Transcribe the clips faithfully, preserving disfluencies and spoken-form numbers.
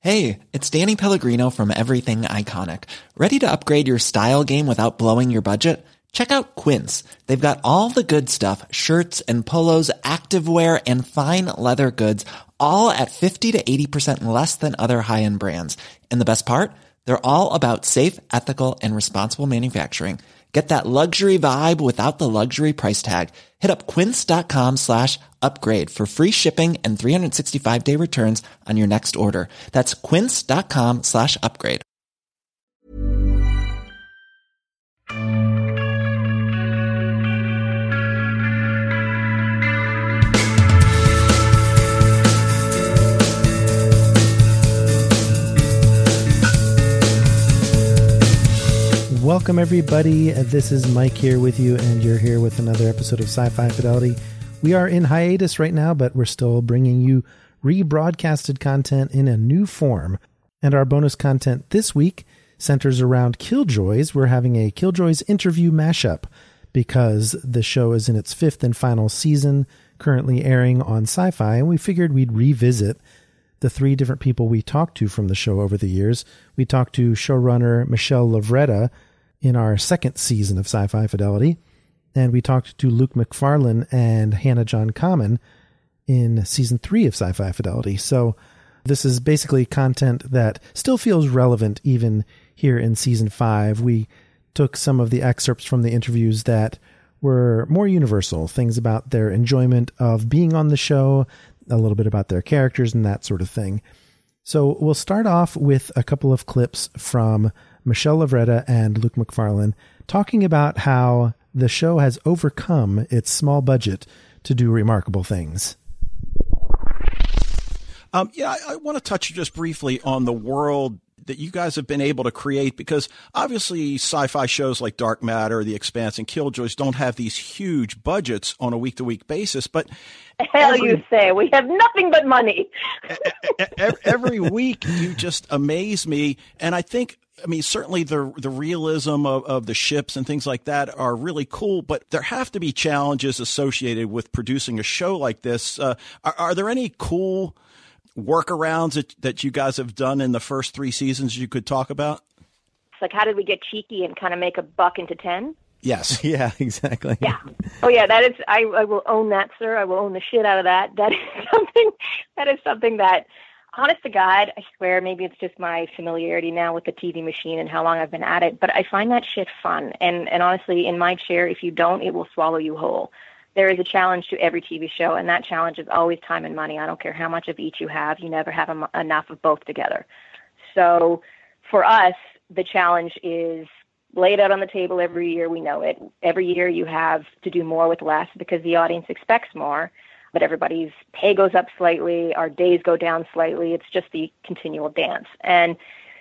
Hey, it's Danny Pellegrino from Everything Iconic. Ready to upgrade your style game without blowing your budget? Check out Quince. They've got all the good stuff, shirts and polos, activewear, and fine leather goods, all at fifty to eighty percent less than other high-end brands. And the best part? They're all about safe, ethical, and responsible manufacturing. Get that luxury vibe without the luxury price tag. Hit up quince.com slash upgrade for free shipping and three sixty-five day returns on your next order. That's quince.com slash upgrade. Welcome, everybody. This is Mike here with you, and you're here with another episode of Sci-Fi Fidelity. We are in hiatus right now, but we're still bringing you rebroadcasted content in a new form. And our bonus content this week centers around Killjoys. We're having a Killjoys interview mashup because the show is in its fifth and final season, currently airing on Sci-Fi, and we figured we'd revisit the three different people we talked to from the show over the years. We talked to showrunner Michelle Lovretta in our second season of Sci-Fi Fidelity, and we talked to Luke Macfarlane and Hannah John Kamen in season three of Sci-Fi Fidelity. So this is basically content that still feels relevant even here in season five. We took some of the excerpts from the interviews that were more universal, things about their enjoyment of being on the show, a little bit about their characters and that sort of thing. So we'll start off with a couple of clips from Michelle Lovretta and Luke Macfarlane talking about how the show has overcome its small budget to do remarkable things. Um, yeah, I, I want to touch just briefly on the world that you guys have been able to create, because obviously sci-fi shows like Dark Matter, The Expanse, and Killjoys don't have these huge budgets on a week-to-week basis, but hell every, you say, we have nothing but money. every week you just amaze me, and I think, I mean, certainly the the realism of, of the ships and things like that are really cool, but there have to be challenges associated with producing a show like this. Uh, are, are there any cool workarounds that, that you guys have done in the first three seasons you could talk about? It's like, how did we get cheeky and kind of make a buck into ten? Yes. Yeah, exactly. Yeah. Oh, yeah, that is, I, I will own that, sir. I will own the shit out of that. That is something, that is something that, honest to God, I swear, maybe it's just my familiarity now with the T V machine and how long I've been at it, but I find that shit fun. And, and honestly, in my chair, if you don't, it will swallow you whole. There is a challenge to every T V show, and that challenge is always time and money. I don't care how much of each you have. You never have em- enough of both together. So for us, the challenge is laid out on the table every year. We know it. Every year you have to do more with less because the audience expects more, but everybody's pay goes up slightly. Our days go down slightly. It's just the continual dance. And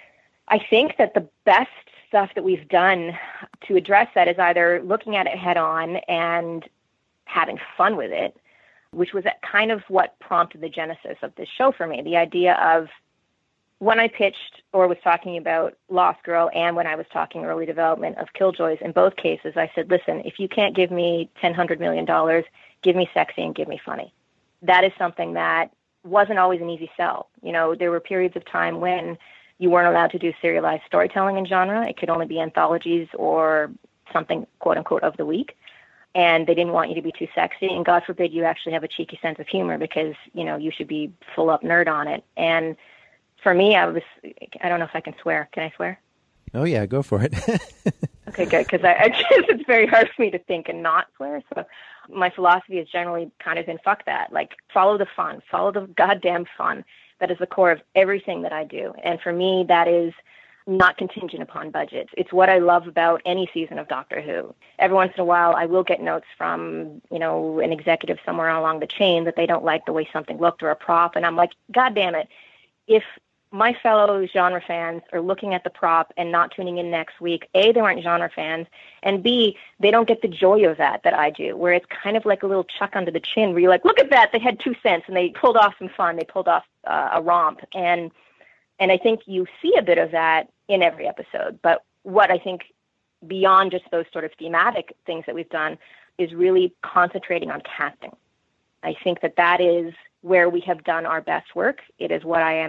I think that the best stuff that we've done to address that is either looking at it head on and having fun with it, which was kind of what prompted the genesis of this show for me. The idea of when I pitched or was talking about Lost Girl and when I was talking early development of Killjoys, in both cases, I said, listen, if you can't give me ten hundred million dollars, give me sexy and give me funny. That is something that wasn't always an easy sell. You know, there were periods of time when you weren't allowed to do serialized storytelling in genre. It could only be anthologies or something, quote unquote, of the week. And they didn't want you to be too sexy. And God forbid you actually have a cheeky sense of humor because, you know, you should be full up nerd on it. And for me, I was, I don't know if I can swear. Can I swear? Oh, yeah, go for it. Okay, good. Because I, I just, it's very hard for me to think and not swear. So my philosophy has generally kind of been, fuck that. Like, follow the fun. Follow the goddamn fun. That is the core of everything that I do. And for me, that is not contingent upon budget. It's what I love about any season of Doctor Who. Every once in a while, I will get notes from, you know, an executive somewhere along the chain that they don't like the way something looked or a prop. And I'm like, God damn it. If my fellow genre fans are looking at the prop and not tuning in next week, A, they aren't genre fans, and B, they don't get the joy of that that I do, where it's kind of like a little chuck under the chin where you're like, look at that, they had two cents and they pulled off some fun, they pulled off uh, a romp. And And I think you see a bit of that in every episode. But what I think beyond just those sort of thematic things that we've done is really concentrating on casting. I think that that is where we have done our best work. It is what I am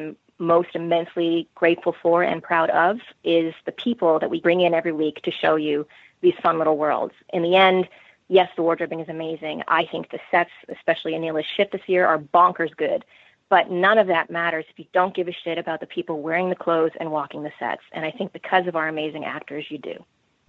most immensely grateful for and proud of is the people that we bring in every week to show you these fun little worlds. In the end, yes, the wardrobing is amazing. I think the sets, especially Anila's ship this year, are bonkers good. But none of that matters if you don't give a shit about the people wearing the clothes and walking the sets. And I think because of our amazing actors, you do.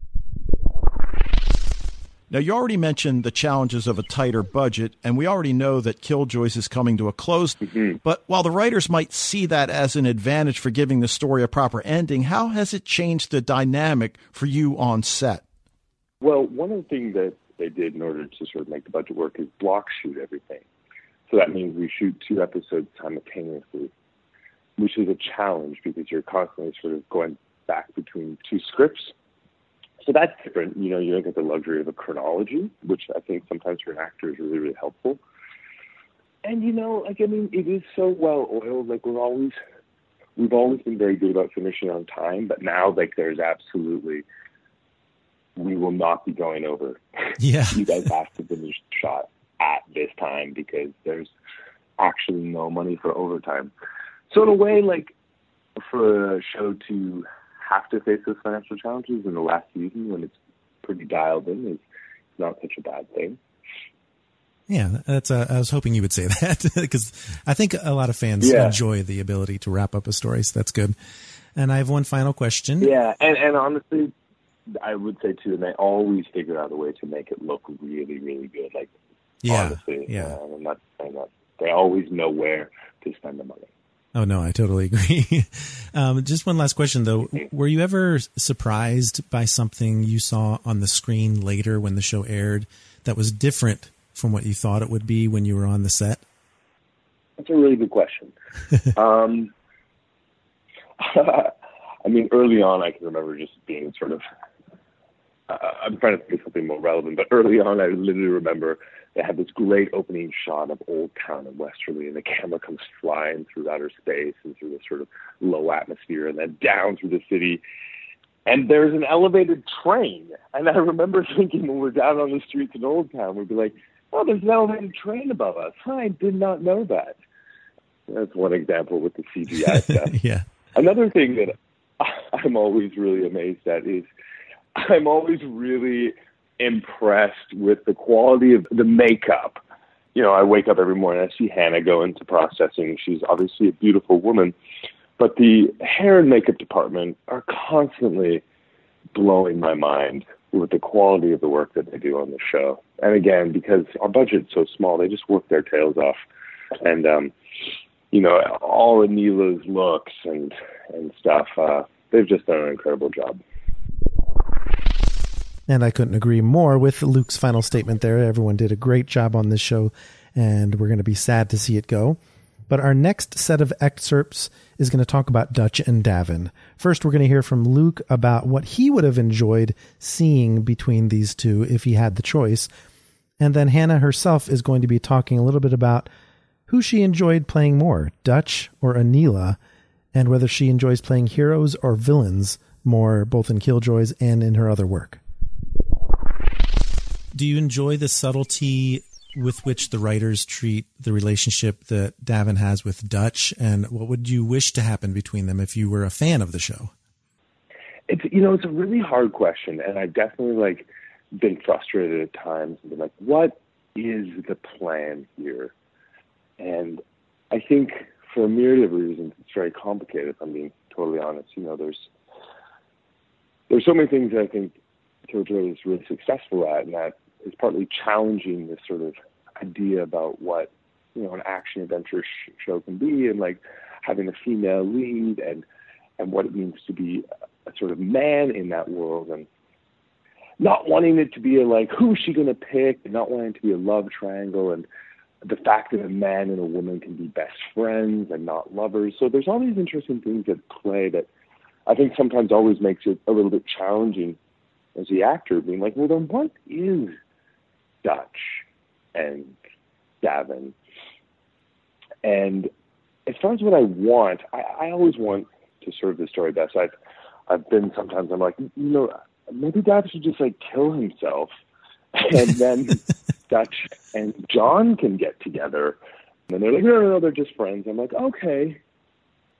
Now, you already mentioned the challenges of a tighter budget, and we already know that Killjoys is coming to a close. Mm-hmm. But while the writers might see that as an advantage for giving the story a proper ending, how has it changed the dynamic for you on set? Well, one of the things that they did in order to sort of make the budget work is block shoot everything. So that means we shoot two episodes simultaneously, which is a challenge because you're constantly sort of going back between two scripts. So that's different. You know, you don't get the luxury of a chronology, which I think sometimes for an actor is really, really helpful. And, you know, like, I mean, it is so well oiled. Like, we're always, we've always been very good about finishing on time, but now, like, there's absolutely, we will not be going over. Yeah. You guys have to finish the shot at this time because there's actually no money for overtime. So in a way, like, for a show to have to face those financial challenges in the last season when it's pretty dialed in is not such a bad thing. Yeah, that's. Uh, I was hoping you would say that because I think a lot of fans yeah. enjoy the ability to wrap up a story, so that's good. And I have one final question. Yeah, and, and honestly, I would say too, and they always figure out a way to make it look really, really good. Like, yeah, honestly, yeah. Uh, I'm not saying that. They always know where to spend the money. Oh, no, I totally agree. um, just one last question, though. Were you ever surprised by something you saw on the screen later when the show aired that was different from what you thought it would be when you were on the set? That's a really good question. um, I mean, early on, I can remember just being sort of, uh, I'm trying to think of something more relevant, but early on, I literally remember they had this great opening shot of Old Town in Westerly, and the camera comes flying through outer space and through this sort of low atmosphere and then down through the city. And there's an elevated train. And I remember thinking when we're down on the streets in Old Town, we'd be like, oh, there's an elevated train above us. I did not know that. That's one example with the C G I stuff. Yeah. Another thing that I'm always really amazed at is I'm always really impressed with the quality of the makeup. You know, I wake up every morning, I see Hannah go into processing. She's obviously a beautiful woman, but the hair and makeup department are constantly blowing my mind with the quality of the work that they do on the show. And again, because our budget's so small, they just work their tails off. And, um, you know, all Anila's looks and, and stuff, uh, they've just done an incredible job. And I couldn't agree more with Luke's final statement there. Everyone did a great job on this show, and we're going to be sad to see it go. But our next set of excerpts is going to talk about Dutch and D'avin. First, we're going to hear from Luke about what he would have enjoyed seeing between these two if he had the choice. And then Hannah herself is going to be talking a little bit about who she enjoyed playing more, Dutch or Anila, and whether she enjoys playing heroes or villains more, both in Killjoys and in her other work. Do you enjoy the subtlety with which the writers treat the relationship that D'avin has with Dutch, and what would you wish to happen between them if you were a fan of the show? It's, you know, it's a really hard question, and I've definitely like been frustrated at times and been like, what is the plan here? And I think for a myriad of reasons, it's very complicated, if I'm being totally honest. You know, there's there's so many things that I think Killjoy is really successful at, and that is partly challenging this sort of idea about what, you know, an action adventure sh- show can be, and like having a female lead, and and what it means to be a, a sort of man in that world, and not wanting it to be a like who's she going to pick, and not wanting it to be a love triangle, and the fact that a man and a woman can be best friends and not lovers. So there's all these interesting things at play that I think sometimes always makes it a little bit challenging as the actor, being like, well, then what is Dutch and D'avin? And as far as what I want, I, I always want to serve the story best. I've, I've been sometimes, I'm like, you know, maybe Dutch should just like kill himself, and then Dutch and John can get together. And they're like, no, no, no, they're just friends. I'm like, okay.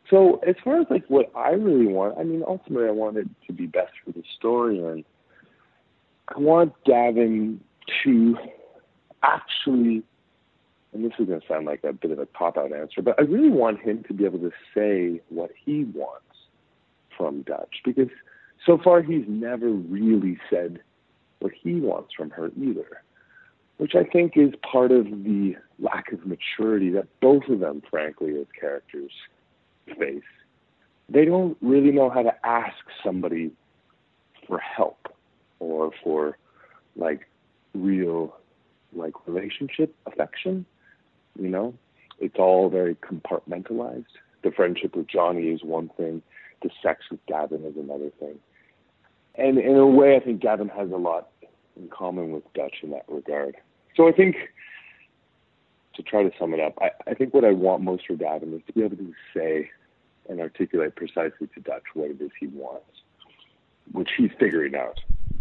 So as far as like what I really want, I mean, ultimately I want it to be best for the story, and I want Gavin to actually, and this is going to sound like a bit of a pop-out answer, but I really want him to be able to say what he wants from Dutch, because so far he's never really said what he wants from her either, which I think is part of the lack of maturity that both of them, frankly, as characters face. They don't really know how to ask somebody for help or for like real like relationship affection. You know, it's all very compartmentalized. The friendship with Johnny is one thing, the sex with Gavin is another thing. And in a way, I think Gavin has a lot in common with Dutch in that regard. So I think, to try to sum it up, I, I think what I want most for Gavin is to be able to say and articulate precisely to Dutch what it is he wants, which he's figuring out.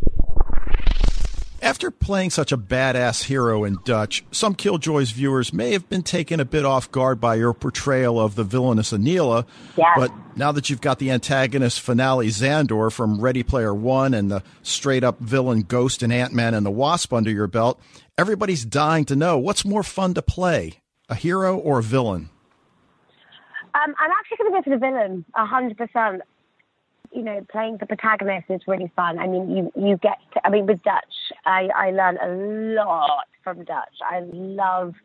After playing such a badass hero in Dutch, some Killjoys viewers may have been taken a bit off guard by your portrayal of the villainous Anila. Yeah. But now that you've got the antagonist finale Xandor from Ready Player One and the straight-up villain Ghost and Ant-Man and the Wasp under your belt, everybody's dying to know, what's more fun to play, a hero or a villain? Um, I'm actually going to go for the villain, one hundred percent. You know, playing the protagonist is really fun. I mean, you, you get to, I mean, with Dutch, I, I learn a lot from Dutch. I love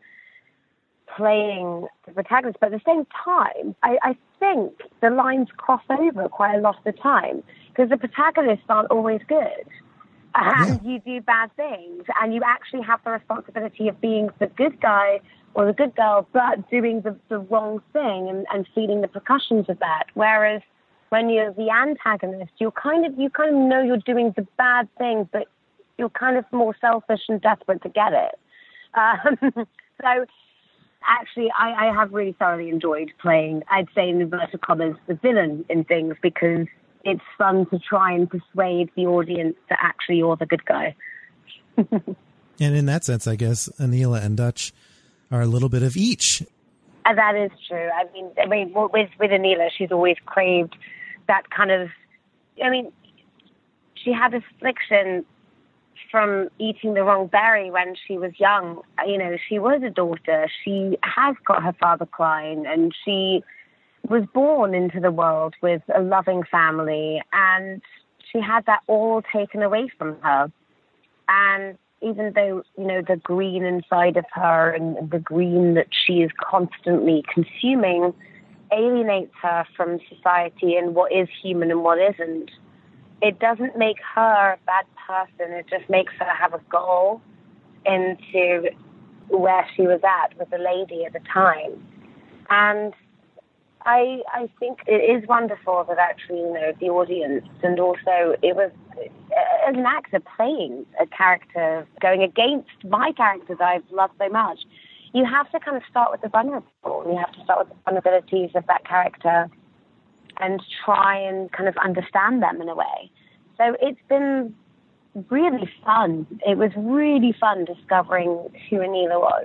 playing the protagonist, but at the same time, I, I think the lines cross over quite a lot of the time, because the protagonists aren't always good. And yeah. You do bad things, and you actually have the responsibility of being the good guy or the good girl, but doing the, the wrong thing and, and feeling the repercussions of that. Whereas when you're the antagonist, you're kind of, you kind of know you're doing the bad thing, but you're kind of more selfish and desperate to get it. Um, so actually, I, I have really thoroughly enjoyed playing, I'd say in inverted commas, the villain in things, because it's fun to try and persuade the audience that actually you're the good guy. And in that sense, I guess Anila and Dutch are a little bit of each. And that is true. I mean, I mean, with with Anila, she's always craved that kind of. I mean, she had this affliction from eating the wrong berry when she was young. You know, she was a daughter. She has got her father Klein, and she was born into the world with a loving family, and she had that all taken away from her. And even though, you know, the green inside of her and the green that she is constantly consuming alienates her from society and what is human and what isn't, it doesn't make her a bad person. It just makes her have a goal into where she was at with the lady at the time. And I I think it is wonderful that actually, you know, the audience, and also it was as an actor playing a character going against my character that I've loved so much, you have to kind of start with the vulnerable. You have to start with the vulnerabilities of that character and try and kind of understand them in a way. So it's been really fun. It was really fun discovering who Anila was.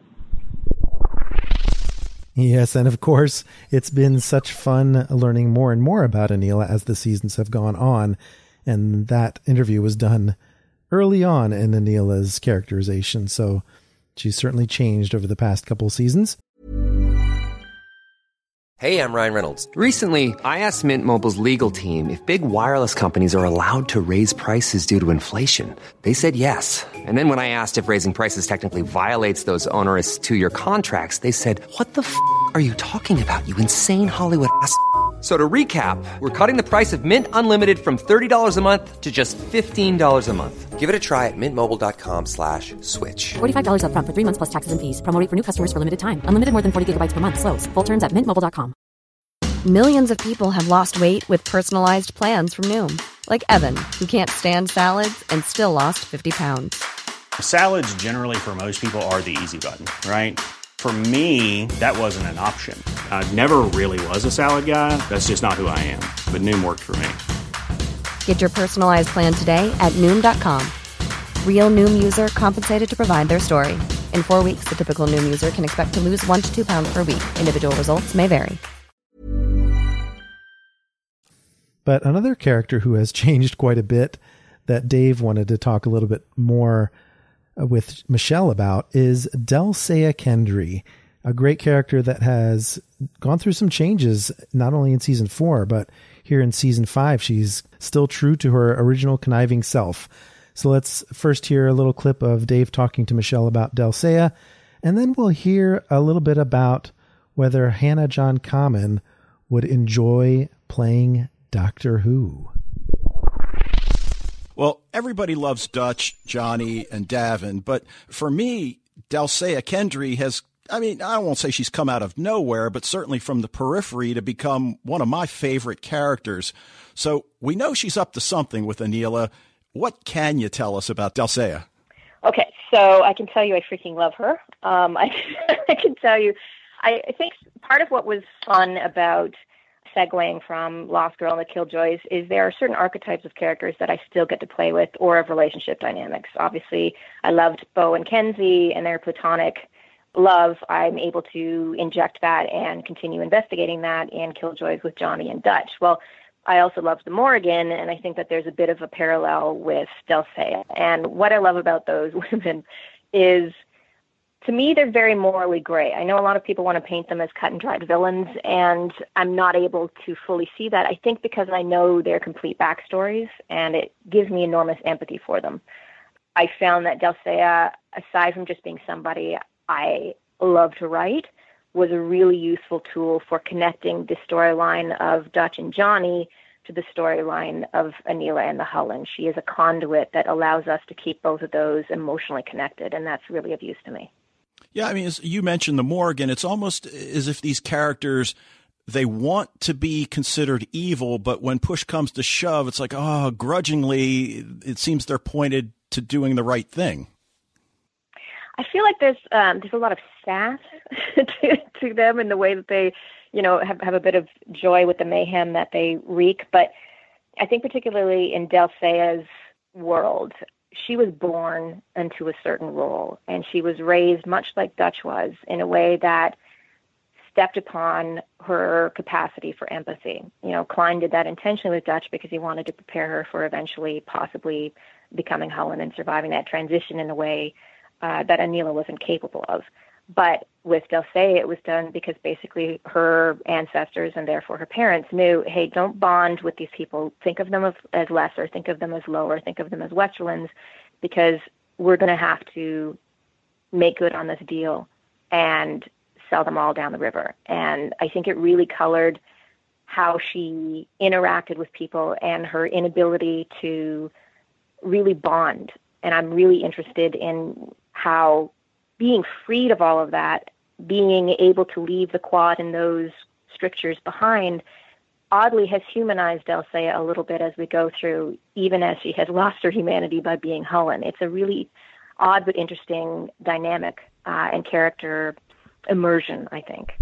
Yes, and of course, it's been such fun learning more and more about Anila as the seasons have gone on. And that interview was done early on in Anila's characterization, so she's certainly changed over the past couple seasons. Hey, I'm Ryan Reynolds. Recently, I asked Mint Mobile's legal team if big wireless companies are allowed to raise prices due to inflation. They said yes. And then when I asked if raising prices technically violates those onerous two-year contracts, they said, "What the f*** are you talking about, you insane Hollywood ass f- So to recap, we're cutting the price of Mint Unlimited from thirty dollars a month to just fifteen dollars a month. Give it a try at mintmobile.com slash switch. forty-five dollars up front for three months plus taxes and fees. Promo rate for new customers for limited time. Unlimited more than forty gigabytes per month. Slows full terms at mint mobile dot com. Millions of people have lost weight with personalized plans from Noom. Like Evan, who can't stand salads and still lost fifty pounds. Salads generally for most people are the easy button, right? For me, that wasn't an option. I never really was a salad guy. That's just not who I am. But Noom worked for me. Get your personalized plan today at Noom dot com. Real Noom user compensated to provide their story. In four weeks, the typical Noom user can expect to lose one to two pounds per week. Individual results may vary. But another character who has changed quite a bit that Dave wanted to talk a little bit more with Michelle about is Delle-Seyah Kendry, a great character that has gone through some changes, not only in season four, but here in season five. She's still true to her original conniving self. So let's first hear a little clip of Dave talking to Michelle about Delle-Seyah, and then we'll hear a little bit about whether Hannah John Kamen would enjoy playing Doctor Who. Well, everybody loves Dutch, Johnny, and Davin, but for me, Delle-Seyah Kendry has, I mean, I won't say she's come out of nowhere, but certainly from the periphery to become one of my favorite characters. So we know she's up to something with Aneela. What can you tell us about Delle-Seyah? Okay, so I can tell you I freaking love her. Um, I, I can tell you, I, I think part of what was fun about segueing from Lost Girl and the Killjoys is there are certain archetypes of characters that I still get to play with, or of relationship dynamics. Obviously, I loved Bo and Kenzie and their platonic love. I'm able to inject that and continue investigating that in Killjoys with Johnny and Dutch. Well, I also love the Morrigan, and I think that there's a bit of a parallel with Delle-Seyah. And what I love about those women is, to me, they're very morally gray. I know a lot of people want to paint them as cut-and-dried villains, and I'm not able to fully see that. I think because I know their complete backstories, and it gives me enormous empathy for them. I found that Delle-Seyah, aside from just being somebody I love to write, was a really useful tool for connecting the storyline of Dutch and Johnny to the storyline of Aneela and the Hullins. She is a conduit that allows us to keep both of those emotionally connected, and that's really of use to me. Yeah, I mean, as you mentioned the Morrigan, it's almost as if these characters, they want to be considered evil, but when push comes to shove, it's like, oh, grudgingly, it seems they're pointed to doing the right thing. I feel like there's um, there's a lot of sass to, to them in the way that they, you know, have, have a bit of joy with the mayhem that they wreak. But I think particularly in Delle-Seyah's world, she was born into a certain role, and she was raised much like Dutch was, in a way that stepped upon her capacity for empathy. You know, Klein did that intentionally with Dutch because he wanted to prepare her for eventually possibly becoming Hullen and surviving that transition in a way uh, that Aneela wasn't capable of. But with Delle-Seyah, it was done because basically her ancestors and therefore her parents knew, hey, don't bond with these people. Think of them as, as lesser. Think of them as lower. Think of them as Westerlands, because we're going to have to make good on this deal and sell them all down the river. And I think it really colored how she interacted with people and her inability to really bond. And I'm really interested in how being freed of all of that, being able to leave the quad and those strictures behind, oddly has humanized Delle-Seyah a little bit as we go through, even as she has lost her humanity by being Hullen. It's a really odd but interesting dynamic uh, and character immersion, I think.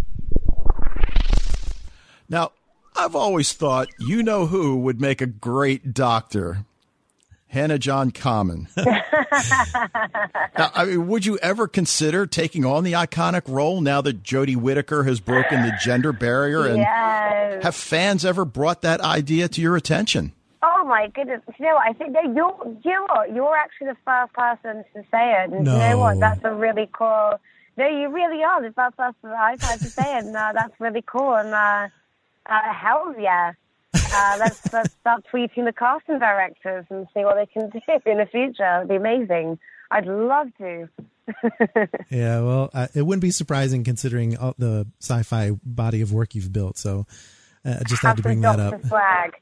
Now, I've always thought You Know Who would make a great doctor. Hannah John Kamen. Now, I mean, would you ever consider taking on the iconic role now that Jodie Whittaker has broken the gender barrier? And yes. Have fans ever brought that idea to your attention? Oh my goodness! You know what? I think that you're, you know what? You're actually the first person to say it. And no. You know what? That's a really cool. No, you really are the first person I've had to say it, and uh, that's really cool. And uh, uh, hell yeah. Uh, let's, let's start tweeting the casting directors and see what they can do in the future. It'd be amazing. I'd love to. Yeah, well, uh, it wouldn't be surprising considering all the sci-fi body of work you've built. So uh, I just had to bring that up. Flag.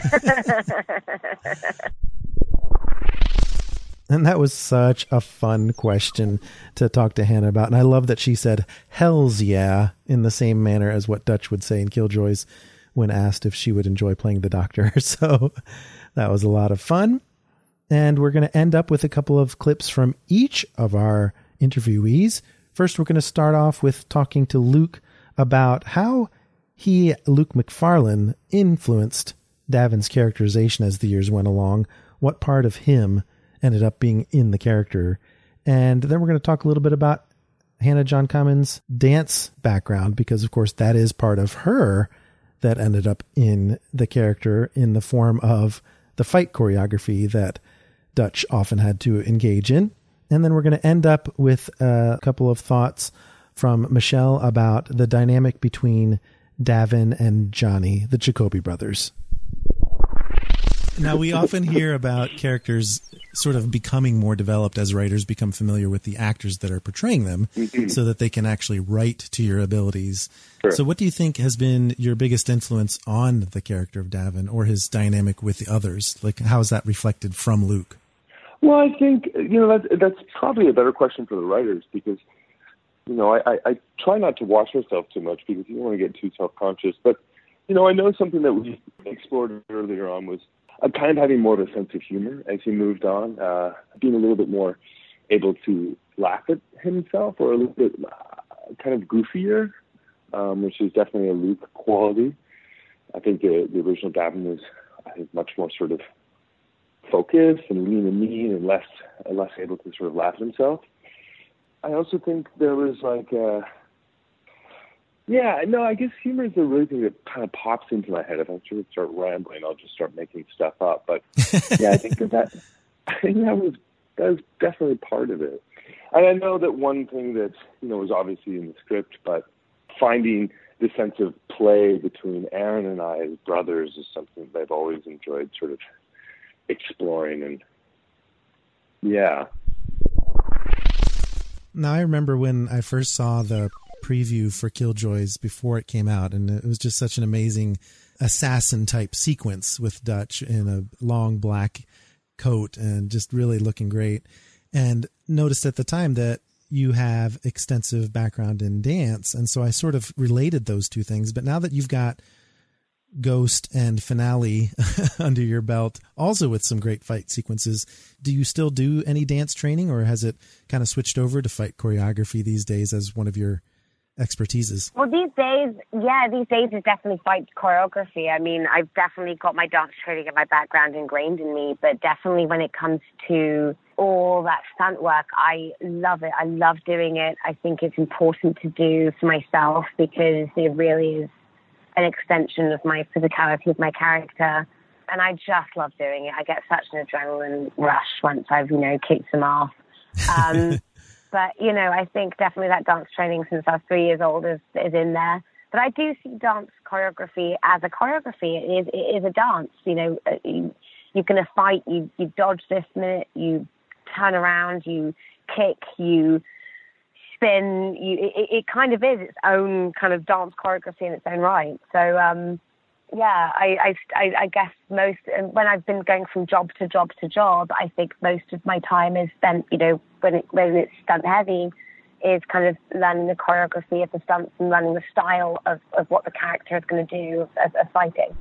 And that was such a fun question to talk to Hannah about. And I love that she said, hells yeah, in the same manner as what Dutch would say in Killjoys when asked if she would enjoy playing the doctor. So that was a lot of fun. And we're going to end up with a couple of clips from each of our interviewees. First, we're going to start off with talking to Luke about how he, Luke Macfarlane, influenced Davin's characterization as the years went along, what part of him ended up being in the character. And then we're going to talk a little bit about Hannah John Kamen's dance background, because, of course, that is part of her that ended up in the character in the form of the fight choreography that Dutch often had to engage in. And then we're going to end up with a couple of thoughts from Michelle about the dynamic between Davin and Johnny, the Jacoby brothers. Now, we often hear about characters sort of becoming more developed as writers become familiar with the actors that are portraying them mm-hmm. so that they can actually write to your abilities. Sure. So what do you think has been your biggest influence on the character of Davin or his dynamic with the others? Like, how is that reflected from Luke? Well, I think, you know, that, that's probably a better question for the writers because, you know, I, I, I try not to watch myself too much because you don't want to get too self-conscious. But, you know, I know something that we explored earlier on was uh, kind of having more of a sense of humor as he moved on, uh, being a little bit more able to laugh at himself or a little bit uh, kind of goofier, um, which is definitely a Luke quality. I think the, the original Davin was, I think, much more sort of focused and lean and mean and less uh, less able to sort of laugh at himself. I also think there was like, uh, yeah, no, I guess humor is the really thing that kind of pops into my head. If I sort of start rambling, I'll just start making stuff up. But yeah, I think that, that I think that was that was definitely part of it. And I know that one thing that, you know, was obviously in the script, but finding the sense of play between Aaron and I as brothers is something that I've always enjoyed sort of exploring. And yeah. Now, I remember when I first saw the preview for Killjoys before it came out, and it was just such an amazing assassin-type sequence with Dutch in a long black coat and just really looking great. And noticed at the time that you have extensive background in dance, and so I sort of related those two things. But now that you've got Ghost and Finale under your belt, also with some great fight sequences, do you still do any dance training, or has it kind of switched over to fight choreography these days as one of your expertises? Well, these days, yeah, these days it's definitely fight choreography. I mean, I've definitely got my dance training and my background ingrained in me, but definitely when it comes to all that stunt work, I love it. I love doing it. I think it's important to do for myself because it really is an extension of my physicality, of my character. And I just love doing it. I get such an adrenaline rush once I've, you know, kicked them off. Um, but, you know, I think definitely that dance training since I was three years old is, is in there. But I do see dance choreography as a choreography. It is, it is a dance. You know, you, you're going to fight, you, you dodge this minute, you turn around, you kick, you spin, you, it, it kind of is its own kind of dance choreography in its own right. So, um, yeah, I, I, I guess most, when I've been going from job to job to job, I think most of my time is spent, you know, when, it, when it's stunt heavy, is kind of learning the choreography of the stunts and learning the style of, of what the character is going to do as a fighting.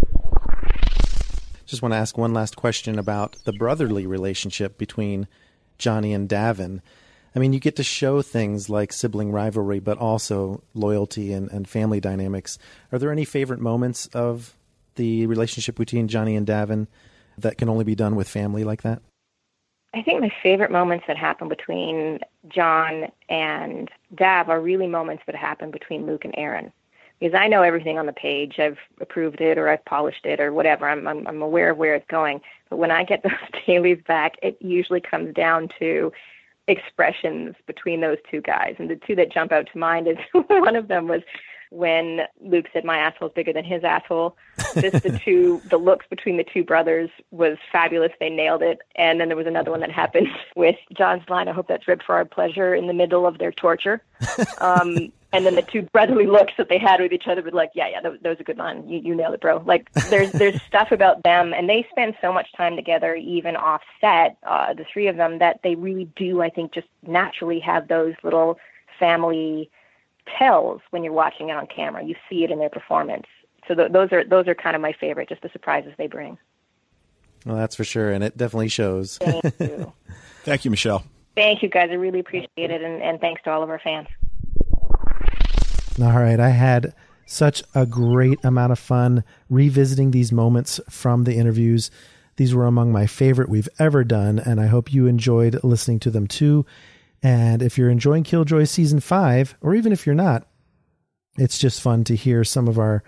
Just want to ask one last question about the brotherly relationship between Johnny and Davin. I mean, you get to show things like sibling rivalry, but also loyalty and, and family dynamics. Are there any favorite moments of the relationship between Johnny and Davin that can only be done with family like that? I think my favorite moments that happen between John and Dav are really moments that happen between Luke and Aaron. Because I know everything on the page. I've approved it or I've polished it or whatever. I'm, I'm, I'm aware of where it's going. But when I get those dailies back, it usually comes down to expressions between those two guys. And the two that jump out to mind is one of them was when Luke said, "My asshole's bigger than his asshole." Just the two, the looks between the two brothers was fabulous. They nailed it. And then there was another one that happened with John's line, "I hope that's ribbed for our pleasure," in the middle of their torture. Um, and then the two brotherly looks that they had with each other were like, yeah, yeah, that was, that was a good line. You, you nailed it, bro. Like there's, there's stuff about them, and they spend so much time together, even off set, uh, the three of them, that they really do, I think, just naturally have those little family tells when you're watching it on camera. You see it in their performance. So th- those are those are kind of my favorite, just the surprises they bring. Well, that's for sure, and it definitely shows. Thank you. Thank you, Michelle. Thank you, guys. I really appreciate it, and, and thanks to all of our fans. All right, I had such a great amount of fun revisiting these moments from the interviews. These were among my favorite we've ever done, and I hope you enjoyed listening to them too. And if you're enjoying Killjoy Season five, or even if you're not, it's just fun to hear some of our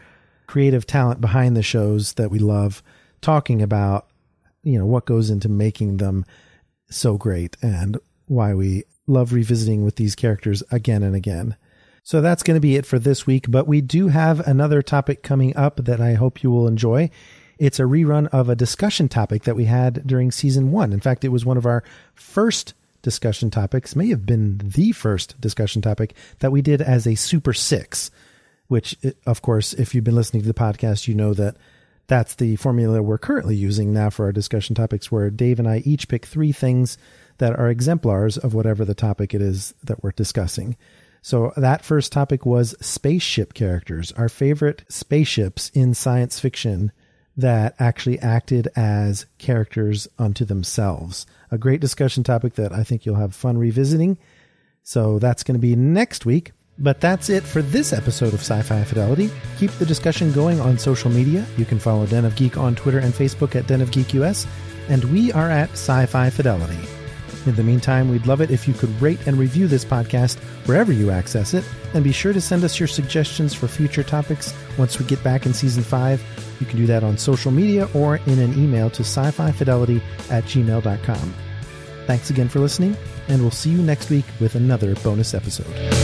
creative talent behind the shows that we love, talking about, you know, what goes into making them so great and why we love revisiting with these characters again and again. So that's going to be it for this week, but we do have another topic coming up that I hope you will enjoy. It's a rerun of a discussion topic that we had during season one. In fact, it was one of our first discussion topics, may have been the first discussion topic that we did as a Super Six, which, of course, if you've been listening to the podcast, you know that that's the formula we're currently using now for our discussion topics, where Dave and I each pick three things that are exemplars of whatever the topic it is that we're discussing. So that first topic was spaceship characters, our favorite spaceships in science fiction that actually acted as characters unto themselves. A great discussion topic that I think you'll have fun revisiting. So that's going to be next week. But that's it for this episode of Sci-Fi Fidelity. Keep the discussion going on social media. You can follow Den of Geek on Twitter and Facebook at Den of Geek U S, and we are at Sci-Fi Fidelity. In the meantime, we'd love it if you could rate and review this podcast wherever you access it, and be sure to send us your suggestions for future topics once we get back in season five. You can do that on social media or in an email to sci-fi fidelity at gmail dot com. Thanks again for listening, and we'll see you next week with another bonus episode.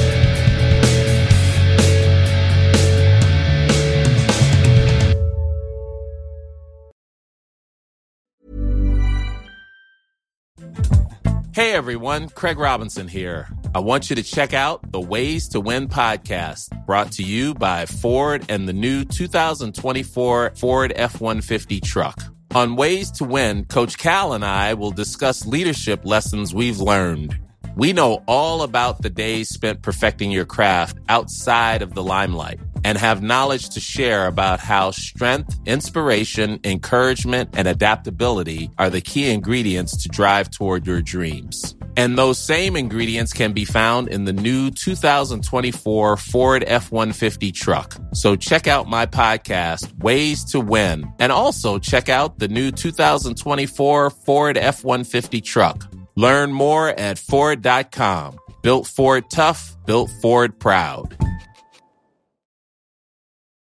Hey everyone, Craig Robinson here. I want you to check out the Ways to Win podcast, brought to you by Ford and the new two thousand twenty-four Ford F one fifty truck. On Ways to Win, Coach Cal and I will discuss leadership lessons we've learned. We know all about the days spent perfecting your craft outside of the limelight, and have knowledge to share about how strength, inspiration, encouragement, and adaptability are the key ingredients to drive toward your dreams. And those same ingredients can be found in the new two thousand twenty-four Ford F one fifty truck. So check out my podcast, Ways to Win, and also check out the new two thousand twenty-four Ford F one fifty truck. Learn more at Ford dot com. Built Ford tough, built Ford proud.